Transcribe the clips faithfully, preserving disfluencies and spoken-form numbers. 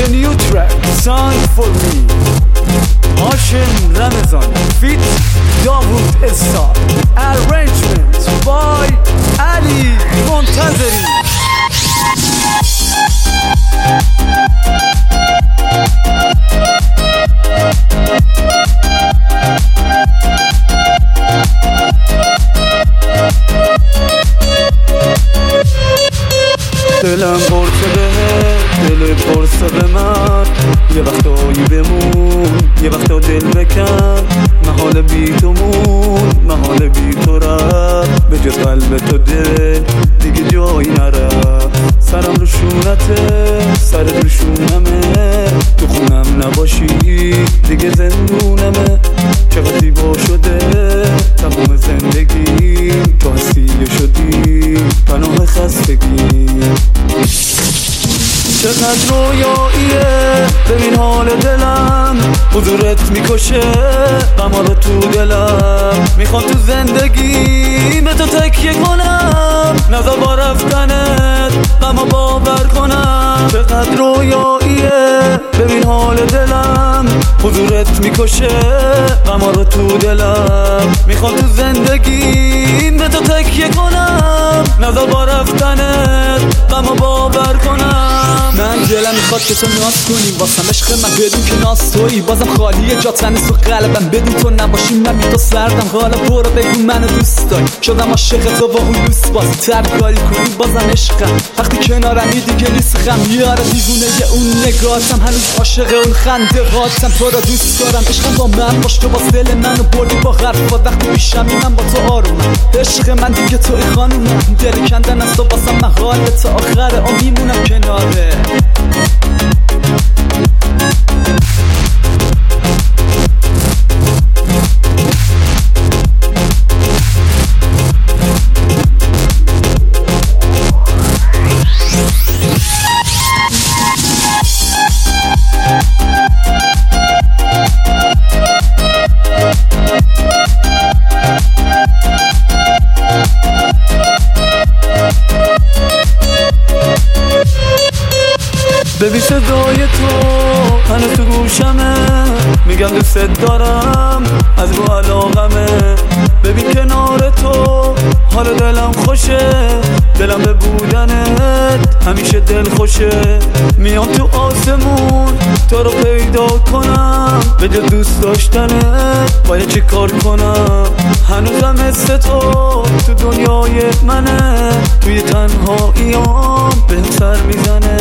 The new track signed for me Hashim Ramazan feat Dawood Essa. Arrangement by Ali Montazeri. دلم برسه به دل برسه به من یه وقتایی بمون یه وقتا دل بکن محال بی تو مون محال بی تو رفت به جز قلب تو دل دیگه جایی نرفت سرم رو شونته سرت رو شونمه تو خونم نباشی دیگه زندونمه چقدر زیبا شده تمام زندگی تو هستی شدی پناه خستگی چقدر رویاییه ببین حال دلم حضورت میکشه غما رو تو دلم میخوام تو زندگی به تو تکیه کنم نظر با رفتنت غما باور کنم چقدر رویاییه ببین حال دلم حضورت میکشه غما رو تو دلم میخوام تو زندگی به تو تکیه کنم نظر با رفتنت غما باور کنم من دلم میخواد که تو ناز کنی واسم عشق من بدون که ناز تویی بازم خالیه جا تنس تو قلبم بدون تو نباشی من بی تو سردم حالا برو بگو منو دوست داری شدم عاشق تو با اون دوست بازی تر کاری کنی بازم عشقم وقتی کنارمی دیگه نیست غم یاره دیوونه یه اون نگاهتم هنوز عاشق اون خنده هاتم تو را دوست دارم عشقم با من باش تو باز دل منو بردی با حرفات وقتی پیشمی من با تو آرومم عشق من دیگه توی خانومم دل کندن از تو واسم محاله تا آخر عمر میمونم کناره ببین صدای تو هنوز تو گوشمه میگم دوست دارم از رو علاقمه ببین کنار تو حال دلم خوشه دلم به بودنت همیشه دل خوشه میام تو آسمون تو رو پیدا کنم به جز دوست داشتنت باید چی کار کنم هنوزم مثل تو تو دنیای منه توی تنهاییام بهم سر میزنه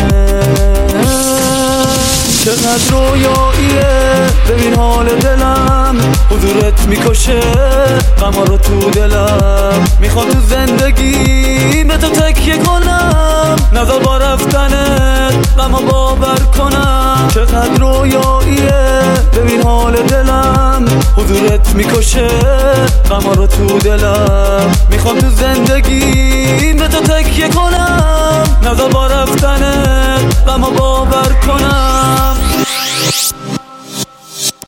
چقدر رویاییه ببین حال دلم حضورت میکشه غما رو تو دلم میخوام تو زندگی به تو تکیه کنم نظر با رفتنت غما باور کنم چقدر رویاییه ببین حال دلم حضورت میکشه غما رو تو دلم میخوام تو زندگی به تو تکیه کنم نظر با رفتنت غما باور کنم